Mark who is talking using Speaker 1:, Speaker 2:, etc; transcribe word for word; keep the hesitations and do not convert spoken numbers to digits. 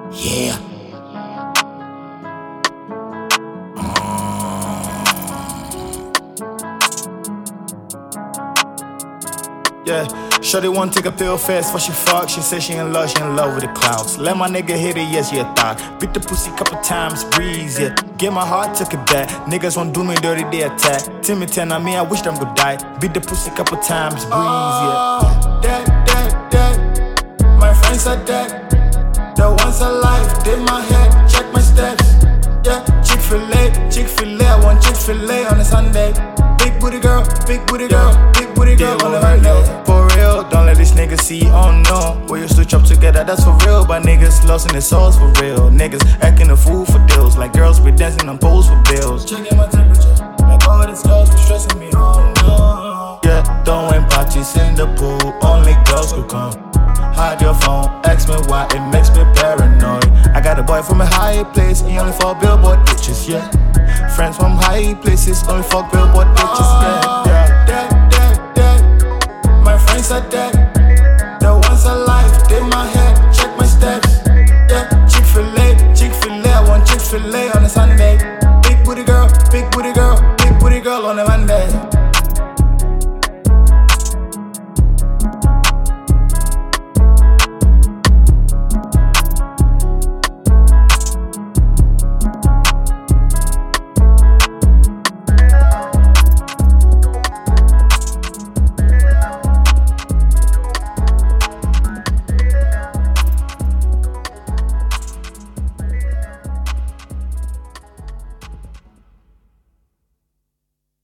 Speaker 1: Yeah. Yeah, shorty wanna take a pill fast before she fuck. She said she in love, she in love with the clouds. Let my nigga hit it, yes, yeah, thought. Beat the pussy couple times, breeze, yeah. Get my heart, took it back. Niggas won't do me dirty, they attack. Timmy ten on me, I wish them could die. Beat the pussy couple times, breeze, yeah.
Speaker 2: Oh, dead, dead, dead. My friends are dead. The ones alive, did my head, check my steps. Yeah, Chick-fil-A, Chick-fil-A, I want Chick-fil-A on a Sunday. Big booty girl, big booty girl, big booty girl on the Monday.
Speaker 1: For real, don't let these niggas see, oh no. We used to chop together, that's for real. But niggas lost in their souls for real. Niggas acting a fool for deals. Like girls be dancing on poles for bills.
Speaker 2: Checking my temperature, like all these girls be stressing me, oh no.
Speaker 1: Yeah, throwing parties in the pool, only girls could come. Hide your phone, ask me why, it makes me paranoid. I got a boy from a high place, he only for billboard bitches, yeah. Friends from high places, only fuck billboard bitches, yeah.
Speaker 2: Dead, dead, dead. My friends are dead.